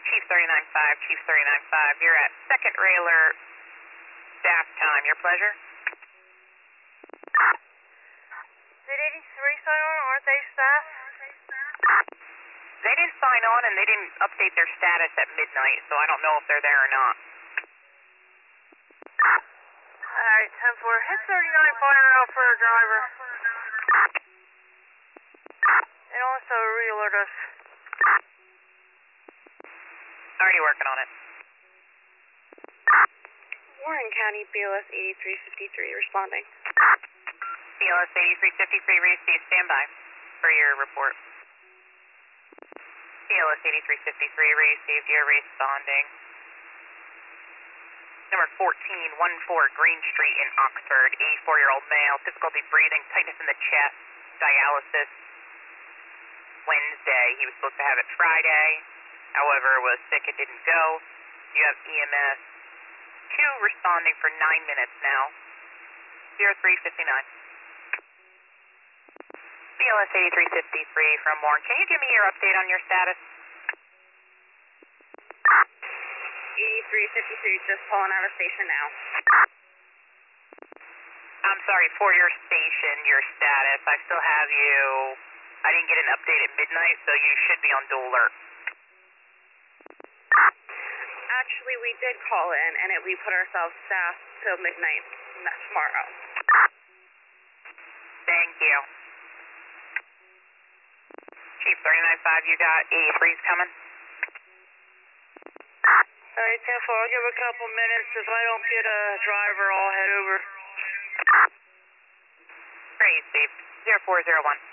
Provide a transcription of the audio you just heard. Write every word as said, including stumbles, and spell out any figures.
Chief thirty-nine five, Chief thirty-nine five, you're at second railer staff time. Your pleasure. Did eighty-three sign on? Aren't they staff? They didn't sign on and they didn't update their status at midnight, so I don't know if they're there or not. Alright, ten four. Hit thirty-nine final out for a driver. And also re-alert us. Already working on it. Warren County, B L S eighty-three fifty-three, responding. B L S eighty-three fifty-three, receive, stand by for your report. B L S eighty-three fifty-three, received, you're responding. Number fourteen, one four Green Street in Oxford, eighty-four-year-old male, difficulty breathing, tightness in the chest, dialysis. Wednesday, he was supposed to have it Friday, however, was sick and didn't go. You have E M S two responding for nine minutes now. zero three fifty-nine. B L S eighty-three fifty-three from Warren. Can you give me your update on your status? eighty-three fifty-three, just pulling out of station now. I'm sorry, for your station, your status. I still have you. I didn't get an update at midnight, so you should be on dual alert. Actually, we did call in, and it, we put ourselves staff till midnight tomorrow. Thank you. Chief thirty-nine five, you got eighty-threes coming? Alright, ten four, I'll give a couple minutes. If I don't get a driver, I'll head over. Great, Steve. zero four zero one.